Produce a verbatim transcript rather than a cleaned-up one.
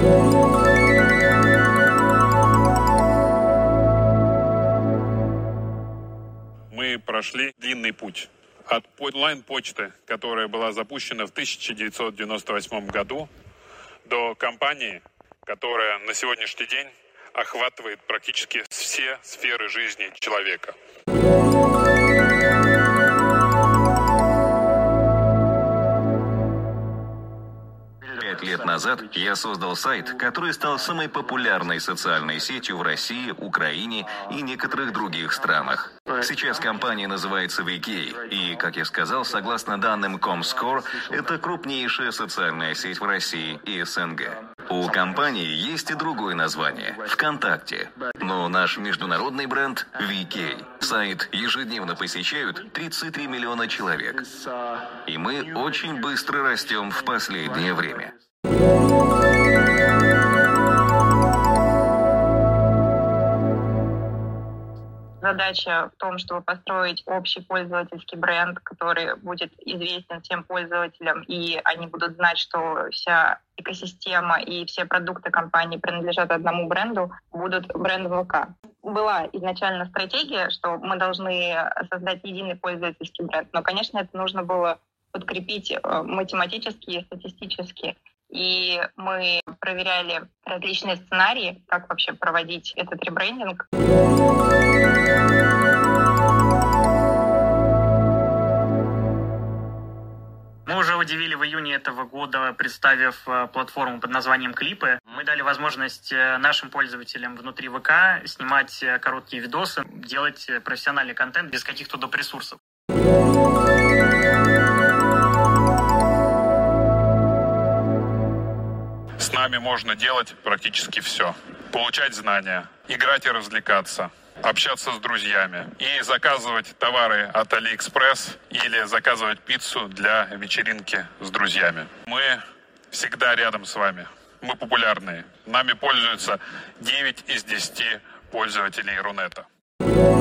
Мы прошли длинный путь. От онлайн-почты, которая была запущена в тысяча девятьсот девяносто восьмом году, до компании, которая на сегодняшний день охватывает практически все сферы жизни человека. Пять лет назад я создал сайт, который стал самой популярной социальной сетью в России, Украине и некоторых других странах. Сейчас компания называется ви кей, и, как я сказал, согласно данным Comscore, это крупнейшая социальная сеть в России и эс эн гэ. У компании есть и другое название – ВКонтакте. Но наш международный бренд – ви кей. Сайт ежедневно посещают тридцать три миллиона человек. И мы очень быстро растем в последнее время. Задача в том, чтобы построить общий пользовательский бренд, который будет известен всем пользователям, и они будут знать, что вся экосистема и все продукты компании принадлежат одному бренду, будут брендом ВК. Была изначально стратегия, что мы должны создать единый пользовательский бренд, но, конечно, это нужно было подкрепить математически и статистически. И мы проверяли различные сценарии, как вообще проводить этот ребрендинг. Мы уже удивили в июне этого года, представив платформу под названием «Клипы». Мы дали возможность нашим пользователям внутри ВК снимать короткие видосы, делать профессиональный контент без каких-то доп. Ресурсов. С нами можно делать практически все. Получать знания, играть и развлекаться, общаться с друзьями и заказывать товары от Алиэкспресс или заказывать пиццу для вечеринки с друзьями. Мы всегда рядом с вами. Мы популярные. Нами пользуются девять из десяти пользователей Рунета.